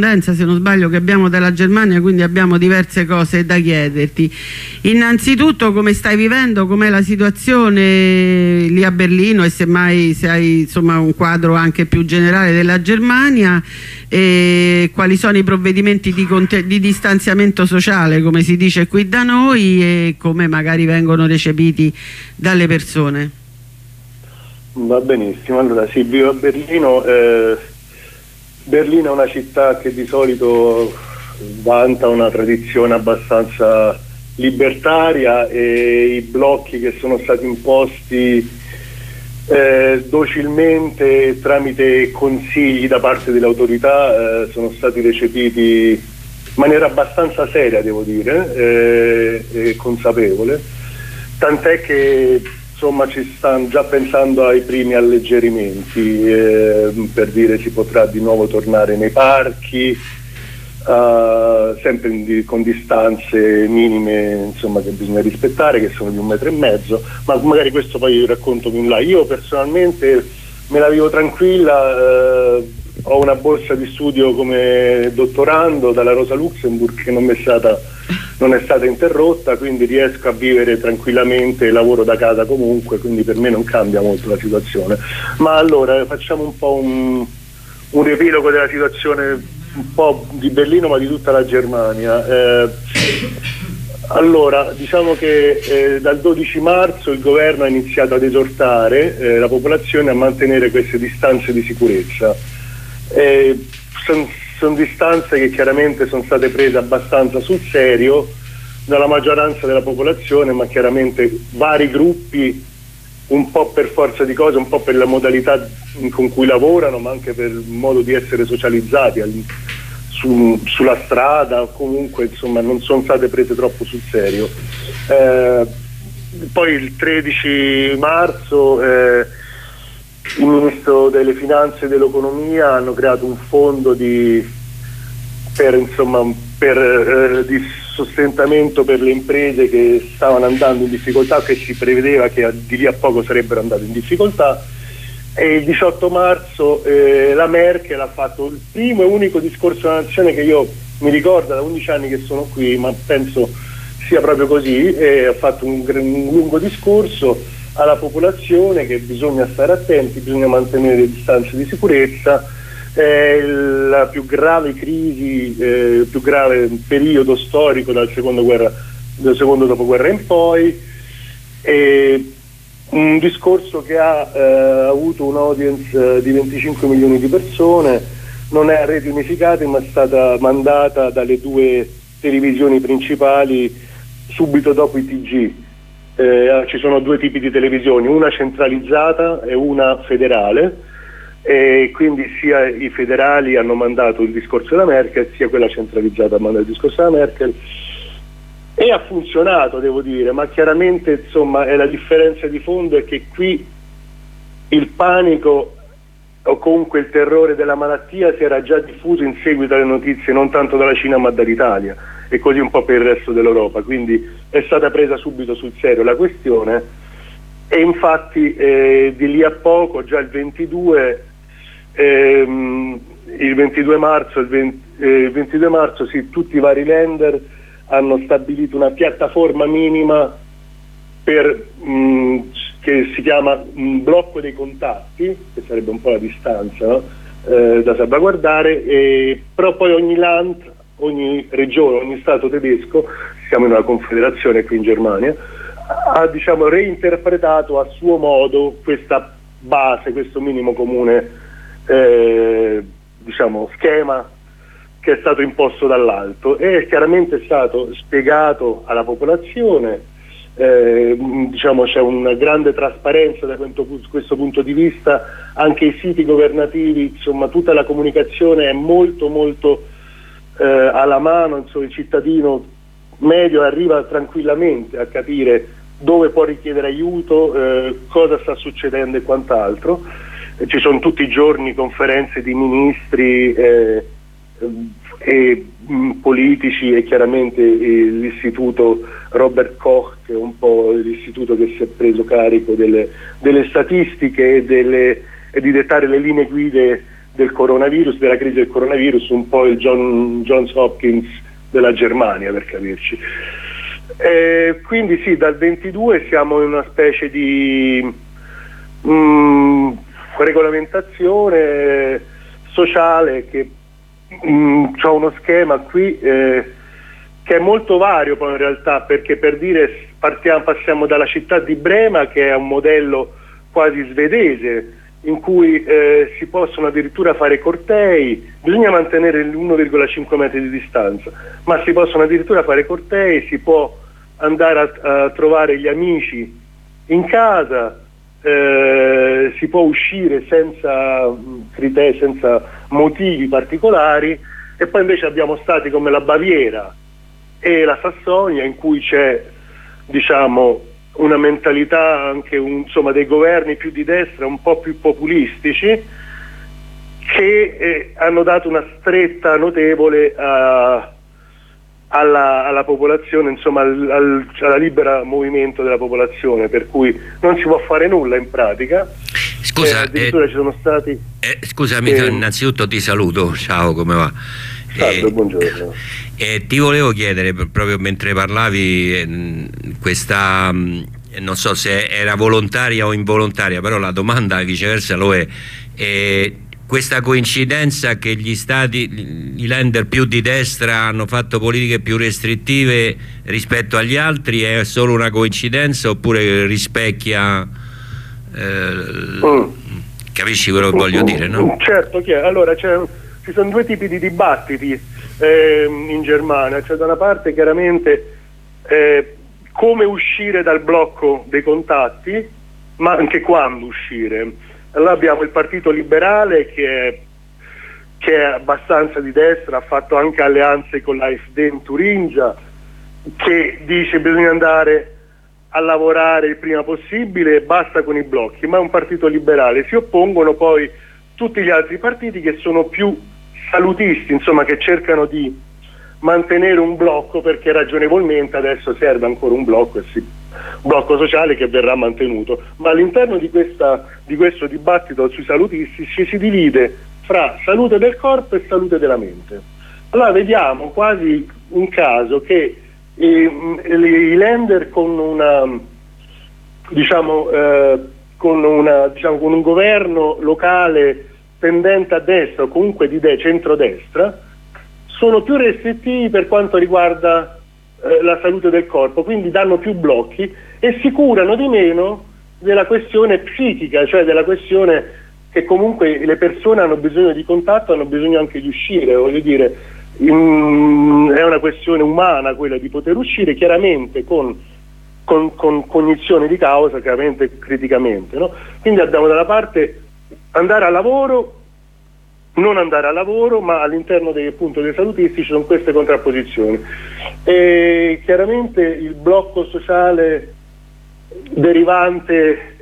Se non sbaglio, che abbiamo dalla Germania, quindi abbiamo diverse cose da chiederti. Innanzitutto, come stai vivendo, com'è la situazione lì a Berlino, e semmai se hai insomma un quadro anche più generale della Germania, e quali sono i provvedimenti di distanziamento sociale, come si dice qui da noi, e come magari vengono recepiti dalle persone. Va benissimo. Allora, sì, vivo a Berlino. Berlino è una città che di solito vanta una tradizione abbastanza libertaria, e i blocchi che sono stati imposti docilmente tramite consigli da parte delle autorità sono stati recepiti in maniera abbastanza seria, devo dire, e consapevole, tant'è che insomma ci stanno già pensando ai primi alleggerimenti, per dire si potrà di nuovo tornare nei parchi, sempre con distanze minime, insomma, che bisogna rispettare, che sono di 1,5 metri, ma magari questo poi io racconto più in là. Io personalmente me la vivo tranquilla, ho una borsa di studio come dottorando dalla Rosa Luxemburg che non è stata interrotta, quindi riesco a vivere tranquillamente, lavoro da casa comunque, quindi per me non cambia molto la situazione. Ma allora facciamo un po' un riepilogo della situazione un po' di Berlino, ma di tutta la Germania. Allora, diciamo che dal 12 marzo il governo ha iniziato ad esortare la popolazione a mantenere queste distanze di sicurezza. Sono distanze che chiaramente sono state prese abbastanza sul serio dalla maggioranza della popolazione, ma chiaramente vari gruppi, un po' per forza di cose, un po' per la modalità con cui lavorano, ma anche per il modo di essere socializzati sulla strada, o comunque insomma non sono state prese troppo sul serio. Poi il 13 marzo il Ministro delle Finanze e dell'Economia hanno creato un fondo di sostentamento per le imprese che stavano andando in difficoltà, che si prevedeva che di lì a poco sarebbero andate in difficoltà, e il 18 marzo la Merkel ha fatto il primo e unico discorso alla nazione che io mi ricordo da 11 anni che sono qui, ma penso sia proprio così, e ha fatto un lungo discorso alla popolazione che bisogna stare attenti, bisogna mantenere le distanze di sicurezza. La più grave crisi, il più grave periodo storico dal secondo dopoguerra in poi, un discorso che ha avuto un audience di 25 milioni di persone, non è a reti unificate, ma è stata mandata dalle 2 televisioni principali subito dopo i TG. Ci sono 2 tipi di televisioni, una centralizzata e una federale, e quindi sia i federali hanno mandato il discorso della Merkel, sia quella centralizzata ha mandato il discorso della Merkel, e ha funzionato, devo dire, ma chiaramente insomma la differenza di fondo è che qui il panico o comunque il terrore della malattia si era già diffuso in seguito alle notizie non tanto dalla Cina ma dall'Italia, e così un po' per il resto dell'Europa, quindi è stata presa subito sul serio la questione, e infatti di lì a poco, già il 22 marzo sì, tutti i vari Länder hanno stabilito una piattaforma minima che si chiama blocco dei contatti, che sarebbe un po' la distanza, no? Da salvaguardare, però poi ogni land, ogni regione, ogni stato tedesco, siamo in una confederazione qui in Germania, ha diciamo reinterpretato a suo modo questa base, questo minimo comune diciamo schema che è stato imposto dall'alto, e chiaramente è stato spiegato alla popolazione, diciamo c'è una grande trasparenza da questo punto di vista, anche i siti governativi, insomma tutta la comunicazione è molto molto alla mano, insomma il cittadino medio arriva tranquillamente a capire dove può richiedere aiuto, cosa sta succedendo e quant'altro. Ci sono tutti i giorni conferenze di ministri e politici, e chiaramente l'istituto Robert Koch, che è un po' l'istituto che si è preso carico delle statistiche e di dettare le linee guide del coronavirus, della crisi del coronavirus, un po' il Johns Hopkins della Germania, per capirci. Quindi sì, dal 22 siamo in una specie di regolamentazione sociale che c'ha uno schema qui che è molto vario poi in realtà, perché per dire passiamo dalla città di Brema, che è un modello quasi svedese, in cui si possono addirittura fare cortei, bisogna mantenere l'1,5 metri di distanza, ma si possono addirittura fare cortei, si può andare a trovare gli amici in casa, si può uscire senza criteri, senza motivi particolari. E poi invece abbiamo stati come la Baviera e la Sassonia, in cui c'è, diciamo, una mentalità anche insomma dei governi più di destra, un po' più populistici, che hanno dato una stretta notevole alla popolazione, insomma alla libera movimento della popolazione, per cui non si può fare nulla in pratica. Scusa, addirittura ci sono stati scusami, innanzitutto ti saluto, ciao, come va? Salve, buongiorno. Ti volevo chiedere, proprio mentre parlavi, questa, non so se era volontaria o involontaria, però la domanda viceversa lo è, questa coincidenza che gli stati, i lender più di destra hanno fatto politiche più restrittive rispetto agli altri, è solo una coincidenza oppure rispecchia, capisci quello che voglio dire, no? Certo, allora ci sono due tipi di dibattiti in Germania. C'è da una parte chiaramente come uscire dal blocco dei contatti, ma anche quando uscire. Allora abbiamo il Partito Liberale che è abbastanza di destra, ha fatto anche alleanze con l'AfD in Turingia, che dice bisogna andare a lavorare il prima possibile e basta con i blocchi, ma è un partito liberale. Si oppongono poi tutti gli altri partiti che sono più salutisti, insomma, che cercano di mantenere un blocco, perché ragionevolmente adesso serve ancora un blocco, blocco sociale che verrà mantenuto. Ma all'interno di questo dibattito sui salutisti ci si divide fra salute del corpo e salute della mente. Allora vediamo quasi un caso che i lender con un governo locale tendente a destra o comunque di centrodestra sono più restrittivi per quanto riguarda la salute del corpo, quindi danno più blocchi e si curano di meno della questione psichica, cioè della questione che comunque le persone hanno bisogno di contatto, hanno bisogno anche di uscire, voglio dire, è una questione umana quella di poter uscire, chiaramente con cognizione di causa, chiaramente criticamente, no? Quindi abbiamo da una parte andare al lavoro, non andare al lavoro, ma all'interno dei salutisti ci sono queste contrapposizioni. E chiaramente il blocco sociale derivante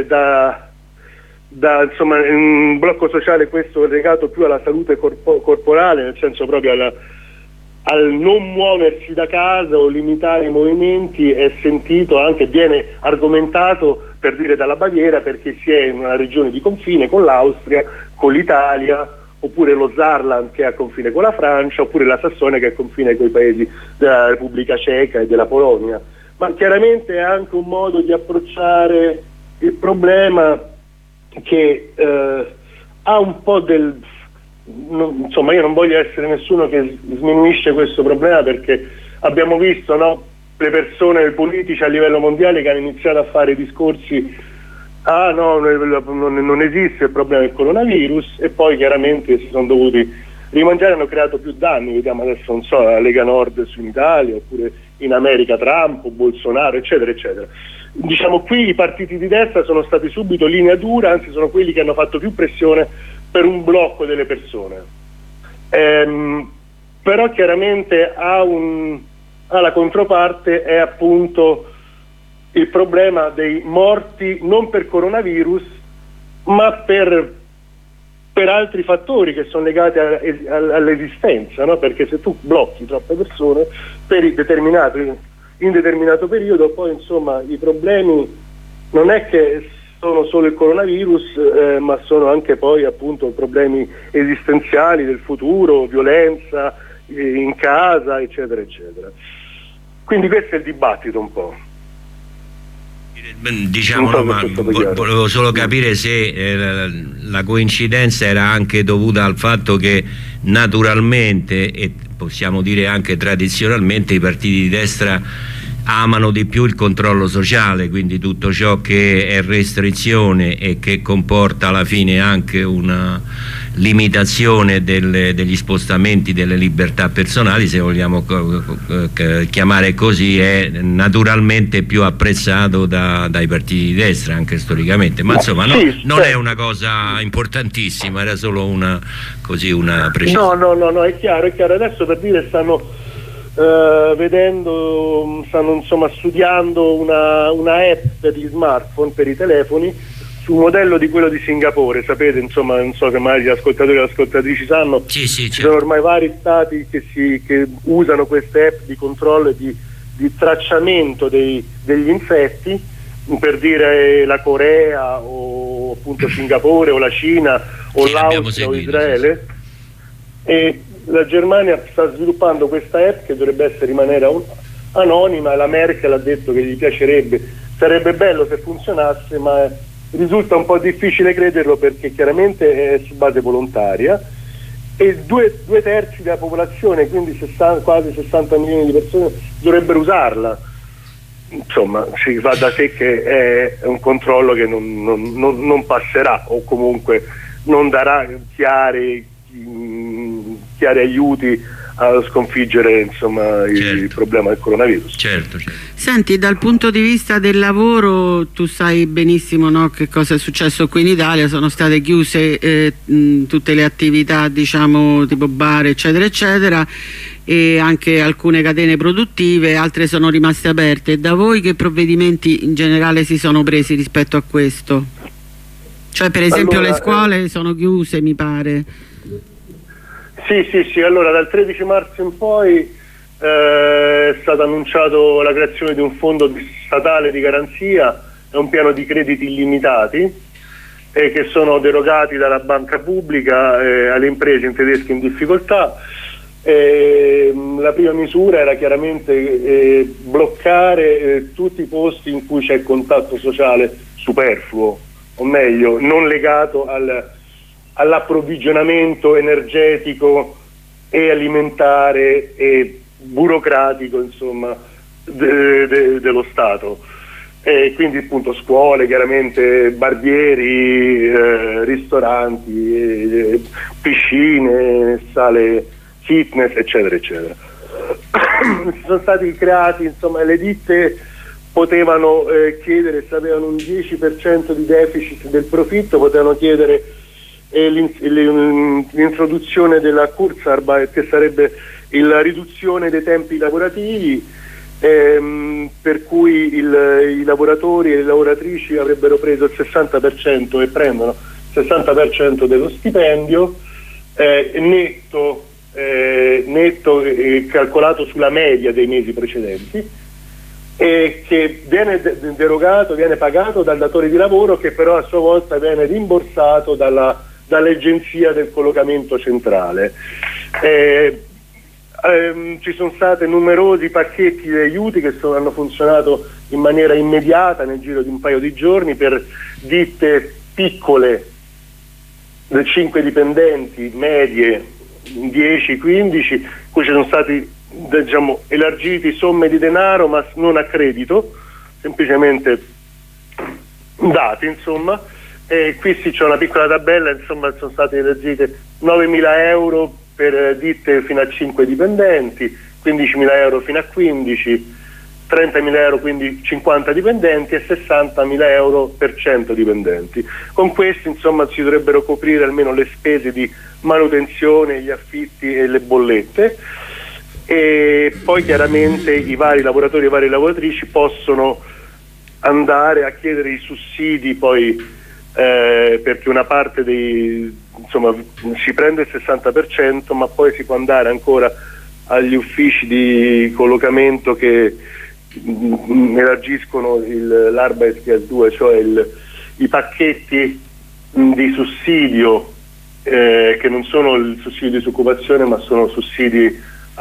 insomma, un blocco sociale questo legato più alla salute corporale, nel senso proprio al non muoversi da casa o limitare i movimenti, è sentito anche, viene argomentato per dire dalla Baviera, perché si è in una regione di confine con l'Austria, con l'Italia, oppure lo Saarland che è a confine con la Francia, oppure la Sassonia che è a confine con i paesi della Repubblica Ceca e della Polonia. Ma chiaramente è anche un modo di approcciare il problema che ha un po' insomma, io non voglio essere nessuno che sminuisce questo problema, perché abbiamo visto, no, le persone, i politici a livello mondiale che hanno iniziato a fare discorsi no, non esiste il problema del coronavirus, e poi chiaramente si sono dovuti rimangiare, hanno creato più danni. Vediamo adesso, non so, la Lega Nord in Italia, oppure in America Trump o Bolsonaro, eccetera eccetera. Diciamo, qui i partiti di destra sono stati subito linea dura, anzi sono quelli che hanno fatto più pressione per un blocco delle persone, però chiaramente la controparte è appunto il problema dei morti non per coronavirus ma per altri fattori che sono legati all'esistenza, no? Perché se tu blocchi troppe persone in determinato periodo, poi insomma i problemi non è che sono solo il coronavirus, ma sono anche poi appunto problemi esistenziali del futuro, violenza in casa, eccetera, eccetera. Quindi questo è il dibattito un po'. Diciamolo, ma volevo solo capire se la coincidenza era anche dovuta al fatto che naturalmente, e possiamo dire anche tradizionalmente, i partiti di destra amano di più il controllo sociale, quindi tutto ciò che è restrizione e che comporta alla fine anche una limitazione degli spostamenti, delle libertà personali, se vogliamo chiamare così, è naturalmente più apprezzato dai partiti di destra, anche storicamente, ma insomma non è una cosa importantissima, era solo una precisione. No, è chiaro, adesso per dire stanno stanno insomma studiando una app per gli smartphone, per i telefoni, sul modello di quello di Singapore. Sapete, insomma, non so che magari gli ascoltatori e le ascoltatrici sanno, sì, ci sono ormai vari stati che usano queste app di controllo e di tracciamento degli insetti, per dire la Corea o appunto Singapore o la Cina o l'Austria o Israele. E la Germania sta sviluppando questa app che dovrebbe rimanere anonima, e la Merkel ha detto che gli piacerebbe, sarebbe bello se funzionasse, ma risulta un po' difficile crederlo, perché chiaramente è su base volontaria e due terzi della popolazione, quindi quasi 60 milioni di persone, dovrebbero usarla. Insomma, si va da sé che è un controllo che non passerà, o comunque non darà chiari aiuti a sconfiggere, insomma, il problema del coronavirus. Certo. Senti, dal punto di vista del lavoro, tu sai benissimo, no, che cosa è successo qui in Italia. Sono state chiuse tutte le attività, diciamo, tipo bar, eccetera eccetera, e anche alcune catene produttive, altre sono rimaste aperte. Da voi che provvedimenti in generale si sono presi rispetto a questo? Cioè, per esempio, le scuole sono chiuse, mi pare. Sì, allora dal 13 marzo in poi è stato annunciato la creazione di un fondo statale di garanzia e un piano di crediti illimitati che sono derogati dalla banca pubblica alle imprese in tedesche in difficoltà. La prima misura era chiaramente bloccare tutti i posti in cui c'è contatto sociale superfluo, o meglio, non legato all'approvvigionamento energetico e alimentare e burocratico, insomma, dello Stato. Quindi appunto scuole, chiaramente barbieri, ristoranti, piscine, sale fitness, eccetera eccetera. Sono stati creati, insomma, le ditte potevano chiedere, se avevano un 10% di deficit del profitto, potevano chiedere l'introduzione della Kurzarbeit, che sarebbe la riduzione dei tempi lavorativi, per cui i lavoratori e le lavoratrici avrebbero preso il 60% e prendono il 60% dello stipendio netto, calcolato sulla media dei mesi precedenti, e che viene derogato, viene pagato dal datore di lavoro, che però a sua volta viene rimborsato dall'agenzia del collocamento centrale. Ci sono stati numerosi pacchetti di aiuti che hanno funzionato in maniera immediata nel giro di un paio di giorni per ditte piccole, 5 dipendenti, medie 10-15, cui ci sono stati, diciamo, elargiti somme di denaro, ma non a credito, semplicemente dati, insomma. Qui c'è una piccola tabella, insomma, sono state elargite 9.000 euro per ditte fino a 5 dipendenti, 15.000 euro fino a 15, 30.000 euro quindi 50 dipendenti e 60.000 euro per 100 dipendenti. Con questi, insomma, si dovrebbero coprire almeno le spese di manutenzione, gli affitti e le bollette, e poi chiaramente i vari lavoratori e le varie lavoratrici possono andare a chiedere i sussidi, poi perché una parte insomma, si prende il 60%, ma poi si può andare ancora agli uffici di collocamento che elargiscono l'Arbeitsgeld 2, cioè i pacchetti di sussidio, che non sono il sussidio di disoccupazione, ma sono sussidi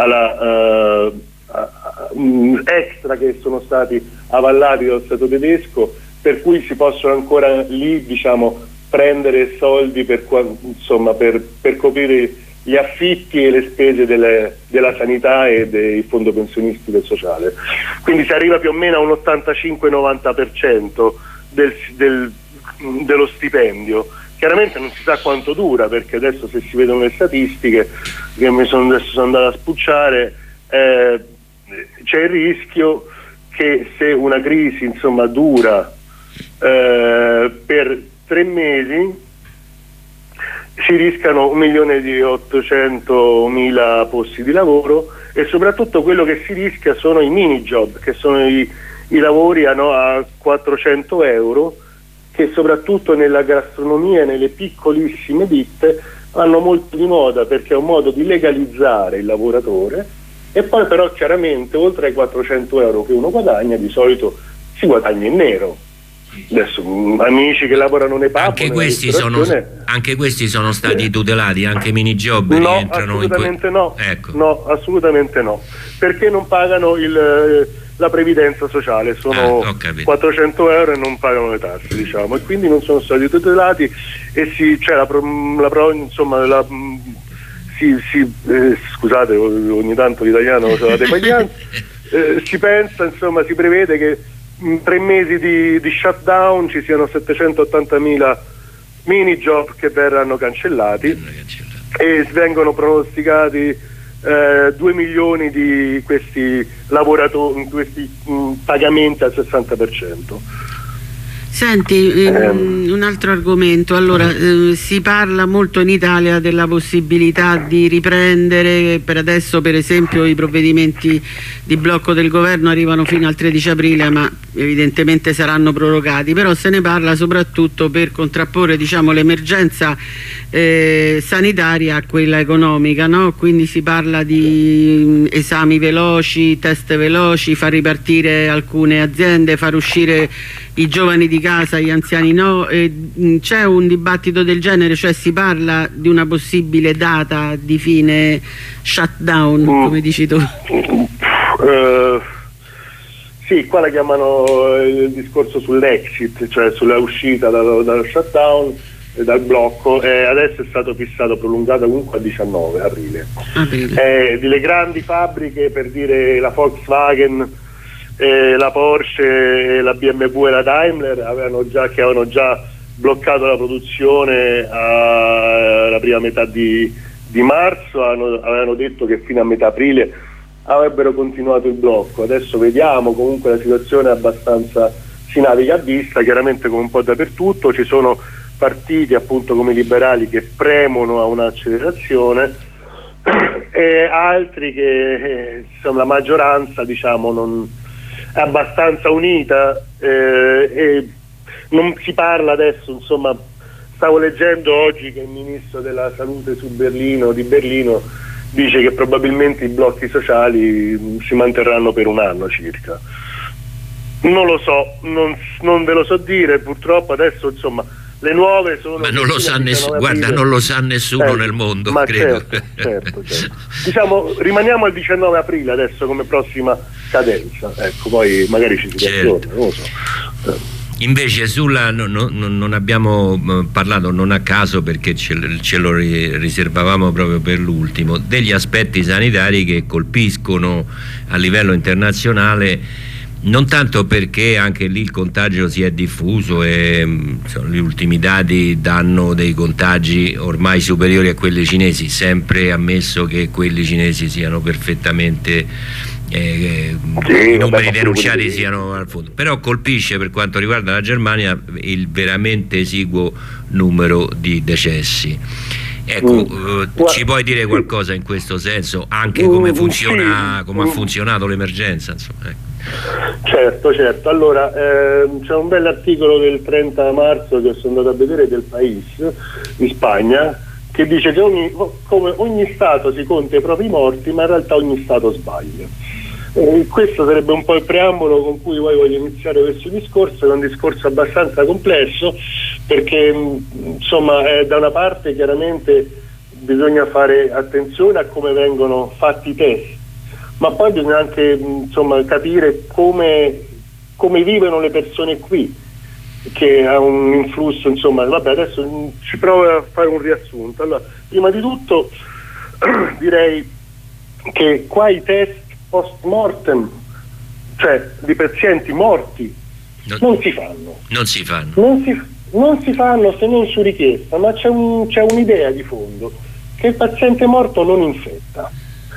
extra che sono stati avallati dallo Stato tedesco, per cui si possono ancora lì, diciamo, prendere soldi per coprire gli affitti e le spese della sanità e dei fondo pensionistico e sociale. Quindi si arriva più o meno a un 85-90% dello stipendio. Chiaramente non si sa quanto dura, perché adesso, se si vedono le statistiche che adesso sono andato a spulciare, c'è il rischio che, se una crisi insomma dura per 3 mesi, si rischiano 1.800.000 posti di lavoro, e soprattutto quello che si rischia sono i mini job, che sono i lavori a 400 euro, che soprattutto nella gastronomia e nelle piccolissime ditte vanno molto di moda, perché è un modo di legalizzare il lavoratore. E poi però chiaramente, oltre ai 400 euro che uno guadagna, di solito si guadagna in nero. Adesso amici che lavorano nei pub, anche questi sono stati tutelati, anche mini job rientrano assolutamente in ecco. No, assolutamente no, perché non pagano la previdenza sociale, sono 400 euro e non pagano le tasse, diciamo, e quindi non sono stati tutelati, e scusate, ogni tanto l'italiano ce l'ha depagliante, si pensa, insomma, si prevede che in 3 mesi di shutdown ci siano 780.000 mini job che verranno cancellati, e vengono pronosticati 2 milioni di questi lavoratori, questi pagamenti al 60%. Senti, un altro argomento. Allora, si parla molto in Italia della possibilità di riprendere. Per adesso, per esempio, i provvedimenti di blocco del governo arrivano fino al 13 aprile, ma evidentemente saranno prorogati. Però se ne parla soprattutto per contrapporre, diciamo, l'emergenza sanitaria a quella economica, no? Quindi si parla di esami veloci, test veloci, far ripartire alcune aziende, far uscire i giovani di casa, gli anziani no. C'è un dibattito del genere, cioè si parla di una possibile data di fine shutdown, come dici tu? Sì, qua la chiamano il discorso sull'exit, cioè sulla uscita dallo shutdown, dal blocco. Adesso è stato fissato, prolungato comunque a 19 aprile. Delle grandi fabbriche, per dire la Volkswagen, la Porsche, la BMW e la Daimler, che avevano già bloccato la produzione alla prima metà di marzo, avevano detto che fino a metà aprile avrebbero continuato il blocco. Adesso vediamo, comunque la situazione è abbastanza, si naviga a vista, chiaramente come un po' dappertutto. Ci sono partiti, appunto, come i liberali, che premono a un'accelerazione, e altri che la maggioranza, diciamo, non è abbastanza unita, e non si parla adesso, insomma. Stavo leggendo oggi che il ministro della salute di Berlino dice che probabilmente i blocchi sociali si manterranno per un anno circa. Non lo so, non ve lo so dire, purtroppo adesso, insomma, le nuove sono... Ma non lo sa nessuno, guarda, non lo sa nessuno nel mondo, ma credo. Certo. Diciamo, rimaniamo al 19 aprile adesso come prossima cadenza, ecco, poi magari ci si riaggiorna, non lo so. Invece non abbiamo parlato, non a caso, perché ce lo riservavamo proprio per l'ultimo, degli aspetti sanitari che colpiscono a livello internazionale, non tanto perché anche lì il contagio si è diffuso e gli ultimi dati danno dei contagi ormai superiori a quelli cinesi, sempre ammesso che quelli cinesi siano perfettamente i numeri denunciati siano al fondo, però colpisce, per quanto riguarda la Germania, il veramente esiguo numero di decessi. Ecco, ci puoi dire qualcosa in questo senso, anche come funziona, come ha funzionato l'emergenza, insomma, ecco. Certo. Allora, c'è un bell'articolo del 30 marzo che sono andato a vedere, del País in Spagna, che dice che ogni Stato si conta i propri morti, ma in realtà ogni Stato sbaglia. Questo sarebbe un po' il preambolo con cui poi voglio iniziare questo discorso. È un discorso abbastanza complesso perché insomma da una parte chiaramente bisogna fare attenzione a come vengono fatti i test, ma poi bisogna anche insomma capire come vivono le persone qui, che ha un influsso, insomma. Vabbè, adesso ci provo a fare un riassunto. Allora, prima di tutto direi che qua i test post mortem, cioè di pazienti morti, non si fanno se non su richiesta, ma c'è un'idea di fondo, che il paziente morto non infetta,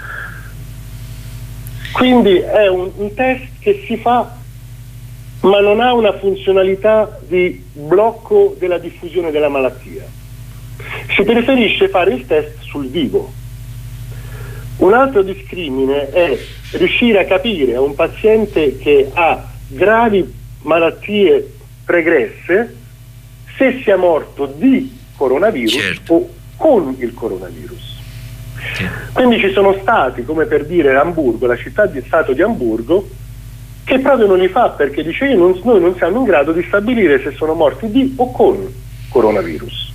quindi è un test che si fa ma non ha una funzionalità di blocco della diffusione della malattia. Si preferisce fare il test sul vivo. Un altro discrimine è riuscire a capire a un paziente che ha gravi malattie pregresse se sia morto di coronavirus, certo, o con il coronavirus. Sì. Quindi ci sono stati, come per dire Amburgo, la città di stato di Amburgo, che proprio non li fa perché dice noi non siamo in grado di stabilire se sono morti di o con coronavirus.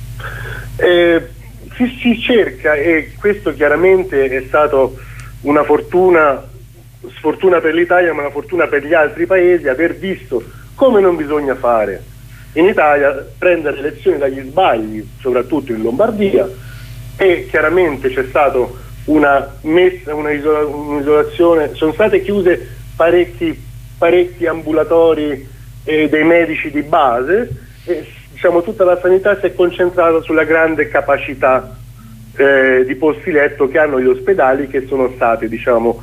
Si cerca, e questo chiaramente è stato una sfortuna per l'Italia, ma una fortuna per gli altri paesi, aver visto come non bisogna fare in Italia, prendere lezioni dagli sbagli, soprattutto in Lombardia, e chiaramente c'è stato un'isolazione, sono state chiuse parecchi ambulatori dei medici di base, e diciamo tutta la sanità si è concentrata sulla grande capacità di posti letto che hanno gli ospedali, che sono stati diciamo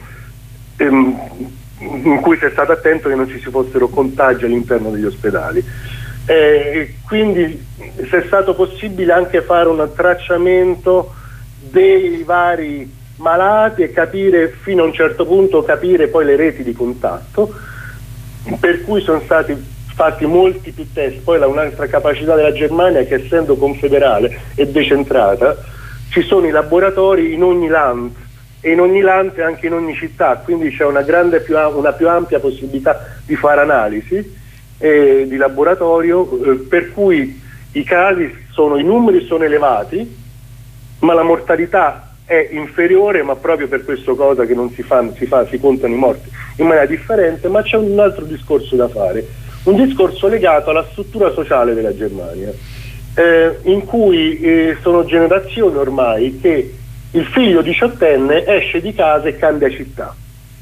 in cui si è stato attento che non ci si fossero contagi all'interno degli ospedali, quindi se è stato possibile anche fare un tracciamento dei vari malati e capire fino a un certo punto, capire poi le reti di contatto, per cui sono stati fatti molti più test. Poi un'altra capacità della Germania è che, essendo confederale e decentrata, ci sono i laboratori in ogni land, e in ogni land e anche in ogni città, quindi c'è una più ampia possibilità di fare analisi di laboratorio, per cui i numeri sono elevati, ma la mortalità è inferiore, ma proprio per questo cosa che non si contano i morti in maniera differente. Ma c'è un altro discorso da fare, un discorso legato alla struttura sociale della Germania, in cui sono generazioni ormai che il figlio diciottenne esce di casa e cambia città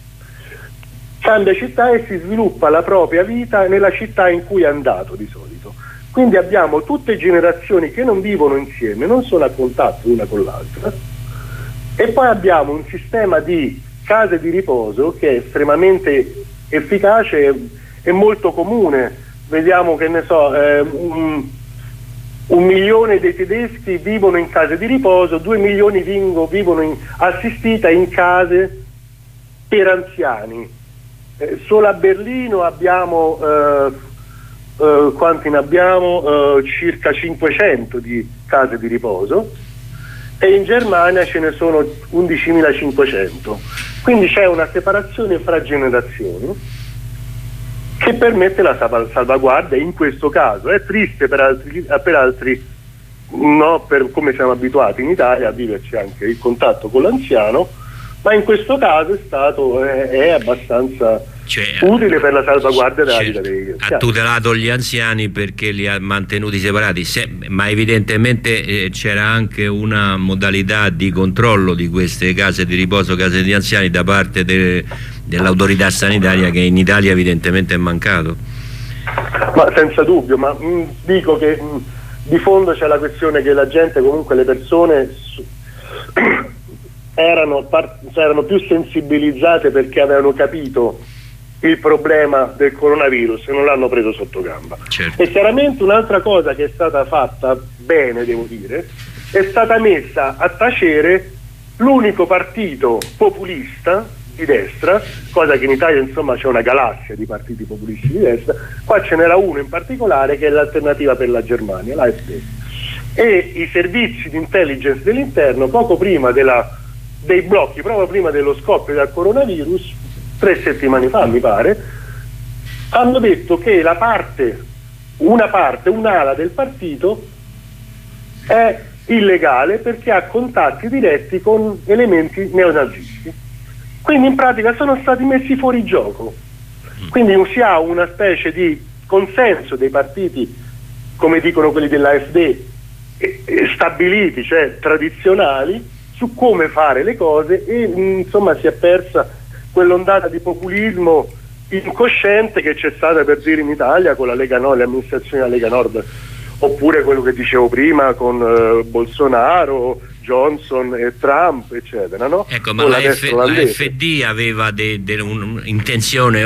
e si sviluppa la propria vita nella città in cui è andato di solito. Quindi abbiamo tutte generazioni che non vivono insieme, non sono a contatto una con l'altra, e poi abbiamo un sistema di case di riposo che è estremamente efficace e molto comune. Vediamo che ne so, 1 milione dei tedeschi vivono in case di riposo, 2 milioni vivono assistita in case per anziani. Solo a Berlino abbiamo quanti ne abbiamo? Circa 500 di case di riposo, e in Germania ce ne sono 11.500. Quindi c'è una separazione fra generazioni che permette la salvaguardia in questo caso. È triste per altri no, per come siamo abituati in Italia a viverci anche il contatto con l'anziano, ma in questo caso è abbastanza utile per la salvaguardia della vita degli anziani. Ha tutelato gli anziani perché li ha mantenuti separati, ma evidentemente c'era anche una modalità di controllo di queste case di riposo, case di anziani, da parte dell'autorità sanitaria, che in Italia evidentemente è mancato. Ma senza dubbio, ma dico che di fondo c'è la questione che la gente, comunque le persone erano più sensibilizzate perché avevano capito il problema del coronavirus e non l'hanno preso sotto gamba. Certo. E chiaramente un'altra cosa che è stata fatta bene, devo dire, è stata messa a tacere l'unico partito populista di destra, cosa che in Italia insomma c'è una galassia di partiti populisti di destra. Qua ce n'era uno in particolare che è l'Alternativa per la Germania, l'AfD, e i servizi di intelligence dell'interno poco prima dei blocchi, proprio prima dello scoppio del coronavirus, 3 settimane fa mi pare, hanno detto che un'ala del partito è illegale perché ha contatti diretti con elementi neonazisti. Quindi in pratica sono stati messi fuori gioco. Quindi si ha una specie di consenso dei partiti, come dicono quelli dell'AfD, stabiliti, cioè tradizionali, su come fare le cose, e insomma si è persa quell'ondata di populismo incosciente che c'è stata, per dire, in Italia con la Lega Nord, le amministrazioni della Lega Nord, oppure quello che dicevo prima con Bolsonaro, Johnson e Trump, eccetera, no? Ecco, ma l'AfD aveva un'intenzione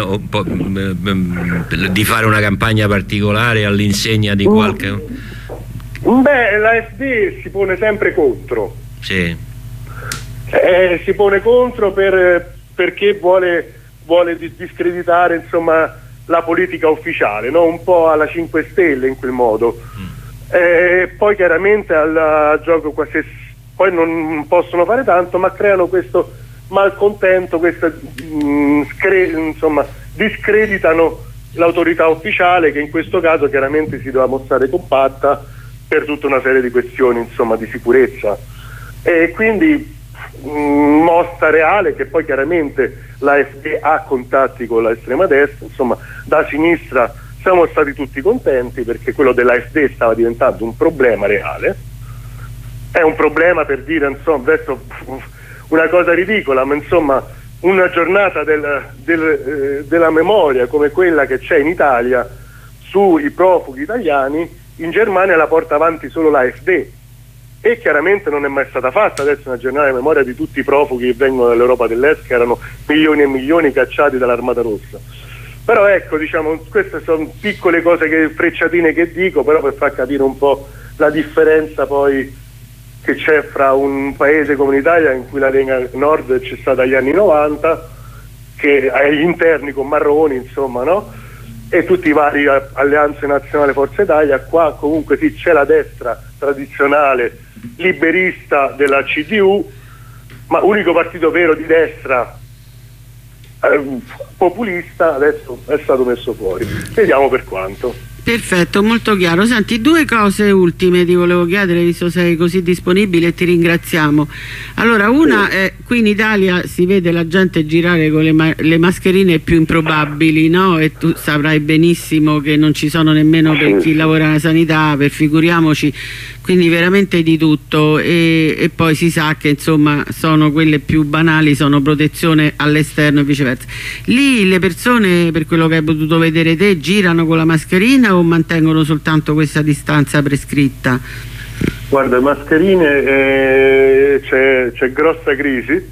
di fare una campagna particolare all'insegna di qualche... Beh, l'AfD si pone sempre contro. Sì. Si pone contro perché vuole discreditare, insomma, la politica ufficiale, no? Un po' alla 5 Stelle in quel modo. Poi chiaramente al gioco poi non possono fare tanto, ma creano questo malcontento, insomma, discreditano l'autorità ufficiale, che in questo caso chiaramente si doveva mostrare compatta per tutta una serie di questioni, insomma, di sicurezza. E quindi mossa reale che poi chiaramente l'AfD ha contatti con l'estrema destra, insomma, da sinistra siamo stati tutti contenti perché quello dell'AfD stava diventando un problema reale. È un problema, per dire, insomma, adesso una cosa ridicola, ma insomma una giornata della memoria come quella che c'è in Italia sui profughi italiani, in Germania la porta avanti solo l'AfD, e chiaramente non è mai stata fatta adesso una giornata di memoria di tutti i profughi che vengono dall'Europa dell'Est, che erano milioni e milioni cacciati dall'Armata Rossa. Però ecco, diciamo, queste sono piccole cose, frecciatine che dico, però per far capire un po' la differenza poi che c'è fra un paese come l'Italia, in cui la Lega Nord c'è stata dagli anni 90, che agli interni con Marroni, insomma, no? E tutti i vari Alleanze Nazionale, Forza Italia. Qua comunque sì, c'è la destra tradizionale liberista della CDU, ma unico partito vero di destra populista adesso è stato messo fuori. Vediamo per quanto. Perfetto, molto chiaro. Senti, 2 cose ultime ti volevo chiedere, visto sei così disponibile, e ti ringraziamo. Allora, una è, qui in Italia si vede la gente girare con le mascherine più improbabili, no? E tu saprai benissimo che non ci sono nemmeno per chi lavora nella sanità, per figuriamoci, quindi veramente di tutto, e poi si sa che insomma sono quelle più banali, sono protezione all'esterno e viceversa. Lì le persone, per quello che hai potuto vedere te, girano con la mascherina o mantengono soltanto questa distanza prescritta? Guarda, mascherine c'è grossa crisi.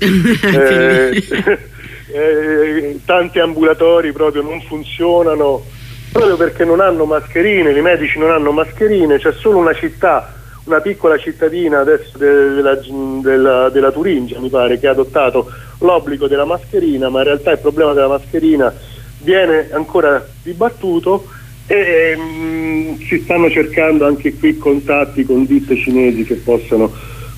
Tanti ambulatori proprio non funzionano proprio perché non hanno mascherine, i medici non hanno mascherine. C'è solo una città, una piccola cittadina adesso della Turingia, mi pare, che ha adottato l'obbligo della mascherina, ma in realtà il problema della mascherina viene ancora dibattuto, e si stanno cercando anche qui contatti con ditte cinesi che possano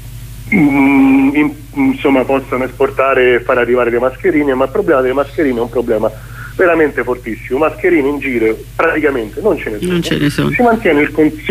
possano esportare e far arrivare le mascherine, ma il problema delle mascherine è un problema veramente fortissimo. Mascherine in giro praticamente non ce ne sono. Si mantiene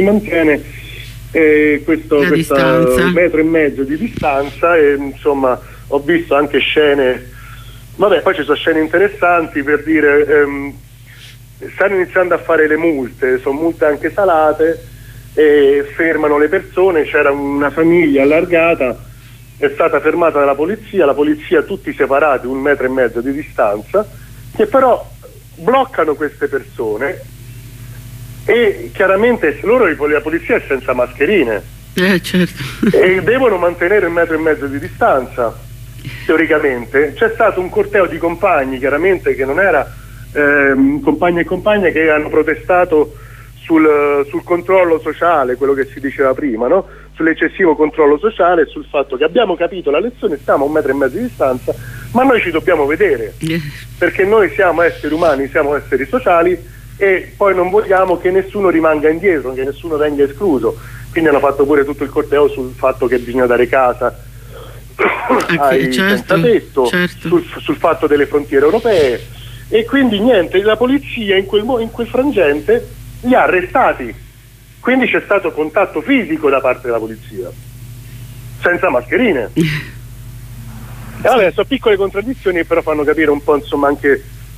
questo 1,5 metri di distanza, e insomma ho visto anche scene, vabbè, poi ci sono scene interessanti, per dire, stanno iniziando a fare le multe, sono multe anche salate, e fermano le persone. C'era una famiglia allargata, è stata fermata dalla polizia, la polizia tutti separati 1,5 metri di distanza, che però bloccano queste persone, e chiaramente la polizia è senza mascherine, certo. E devono mantenere 1,5 metri di distanza. Teoricamente c'è stato un corteo di compagni, chiaramente, che non era compagni e compagne, che hanno protestato sul controllo sociale, quello che si diceva prima, no? Sull'eccessivo controllo sociale e sul fatto che abbiamo capito la lezione, stiamo a 1,5 metri di distanza, ma noi ci dobbiamo vedere, perché noi siamo esseri umani, siamo esseri sociali, e poi non vogliamo che nessuno rimanga indietro, che nessuno venga escluso. Quindi hanno fatto pure tutto il corteo sul fatto che bisogna dare casa ai senza tetto, sul fatto delle frontiere europee, e quindi niente, la polizia in quel frangente li ha arrestati, quindi c'è stato contatto fisico da parte della polizia, senza mascherine. E vabbè, sono piccole contraddizioni, però fanno capire un po', insomma, anche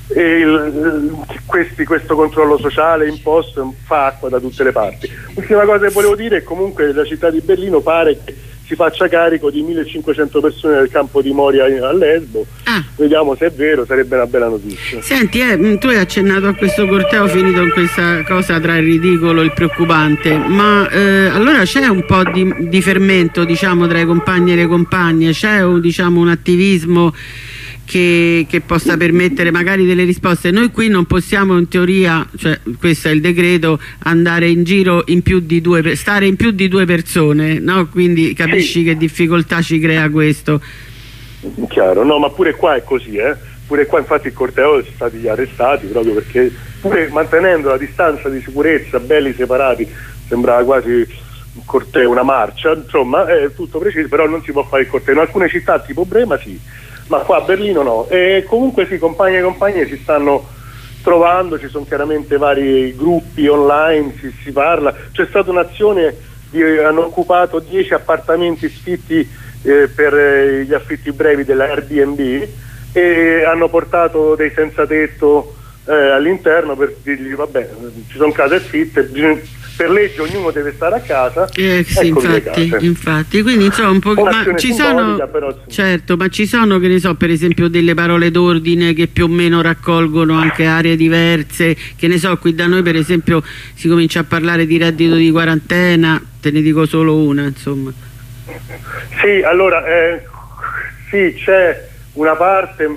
questo controllo sociale imposto fa acqua da tutte le parti. L'ultima cosa che volevo dire è comunque la città di Berlino pare che si faccia carico di 1500 persone del campo di Moria a Lesbo. Vediamo se è vero, sarebbe una bella notizia. Senti, tu hai accennato a questo corteo finito in questa cosa tra il ridicolo e il preoccupante, ma allora c'è un po' di fermento, diciamo, tra i compagni e le compagne, c'è un attivismo che possa permettere magari delle risposte. Noi qui non possiamo, in teoria, cioè questo è il decreto, andare in giro stare in più di 2 persone, no? Quindi capisci che difficoltà ci crea questo. Chiaro, no, ma pure qua è così, pure qua infatti il corteo sono stati arrestati proprio perché, pure mantenendo la distanza di sicurezza, belli separati, sembrava quasi un corteo, una marcia, insomma è tutto preciso, però non si può fare il corteo. In alcune città tipo Brema sì, ma qua a Berlino no. E comunque sì, compagni e compagne si stanno trovando, ci sono chiaramente vari gruppi online, si parla. C'è stata un'azione, hanno occupato 10 appartamenti sfitti per gli affitti brevi della Airbnb, e hanno portato dei senza tetto all'interno per dirgli vabbè, ci sono case sfitte, per legge ognuno deve stare a casa. Sì, infatti, quindi insomma un po', ma ci sono, però, certo, ma ci sono, che ne so, per esempio delle parole d'ordine che più o meno raccolgono anche aree diverse, che ne so, qui da noi per esempio si comincia a parlare di reddito di quarantena, te ne dico solo una, insomma. Sì, allora sì, c'è una parte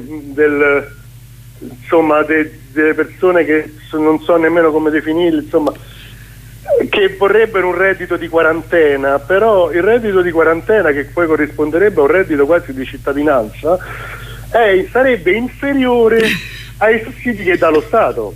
insomma delle persone che non so nemmeno come definirli, insomma, che vorrebbero un reddito di quarantena, però il reddito di quarantena, che poi corrisponderebbe a un reddito quasi di cittadinanza, sarebbe inferiore ai sussidi che dà lo Stato.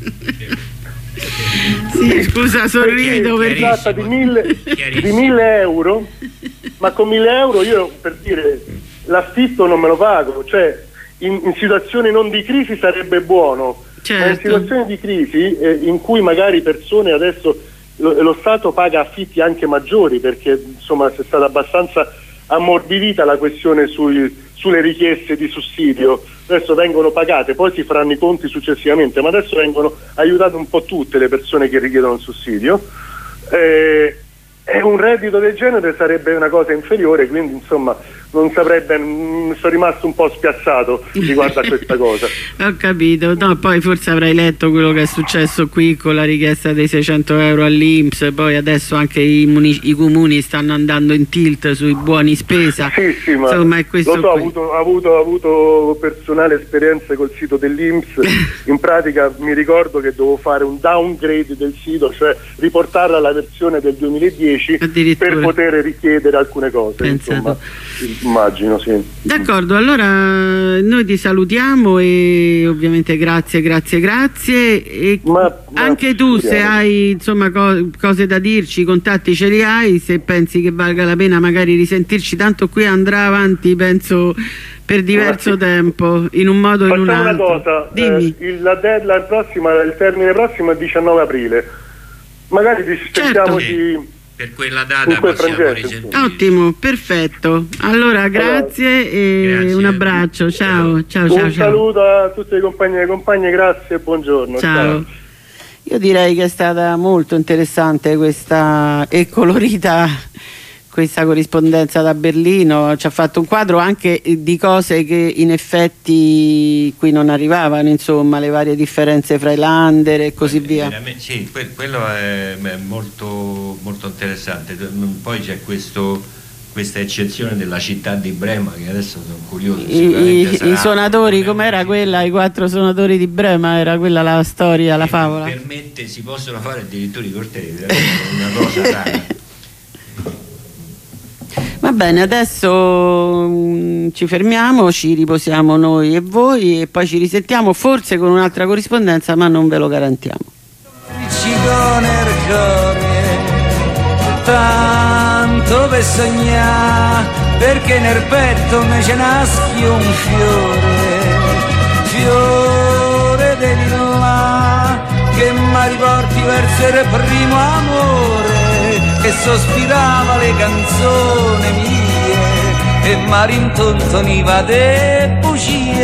Sì, scusa, sorrido perché si tratta di 1000 euro, ma con 1000 euro io, per dire, l'affitto non me lo pago, cioè in situazioni non di crisi sarebbe buono, certo. Ma in situazioni di crisi in cui magari persone adesso lo Stato paga affitti anche maggiori, perché insomma è stata abbastanza ammorbidita la questione sulle richieste di sussidio, adesso vengono pagate, poi si faranno i conti successivamente, ma adesso vengono aiutate un po' tutte le persone che richiedono il sussidio, e un reddito del genere sarebbe una cosa inferiore, quindi insomma non saprebbe, sono rimasto un po' spiazzato riguardo a questa cosa. Ho capito, no, poi forse avrai letto quello che è successo qui con la richiesta dei 600 euro all'INPS, poi adesso anche i comuni stanno andando in tilt sui buoni spesa. Sì, ma insomma, è questo, lo so, ho avuto personale esperienze col sito dell'INPS. In pratica mi ricordo che dovevo fare un downgrade del sito, cioè riportarla alla versione del 2010 per poter richiedere alcune cose. Insomma, immagino, sì. D'accordo, allora noi ti salutiamo e ovviamente grazie. E anche tu, se hai insomma cose da dirci, i contatti ce li hai, se pensi che valga la pena magari risentirci, tanto qui andrà avanti, penso, per diverso tempo, in un modo o in un altro. Facciamo una cosa, dimmi. La deadline prossima, il termine prossimo è il 19 aprile, magari sentiamoci per quella data possiamo risentire. Ottimo, perfetto. Allora grazie e un abbraccio, ciao. Un saluto a tutti i compagni e compagne, grazie e buongiorno. Ciao. Io direi che è stata molto interessante questa e colorita questa corrispondenza da Berlino, ci ha fatto un quadro anche di cose che in effetti qui non arrivavano, insomma, le varie differenze fra i lander e così via. Sì, quello è molto, molto interessante. Poi c'è questa eccezione della città di Brema, che adesso sono curioso. I suonatori, com'era quella? I 4 suonatori di Brema, era quella la storia, la favola? Permette, si possono fare addirittura i cortei, una cosa rara. Va bene, adesso ci fermiamo, ci riposiamo noi e voi e poi ci risentiamo forse con un'altra corrispondenza, ma non ve lo garantiamo. Tanto per sognare perché nel petto me ce naschi un fiore di là, che mi riporti verso il primo amore, che sospirava le canzoni mie e mi rintontoniva de bugie.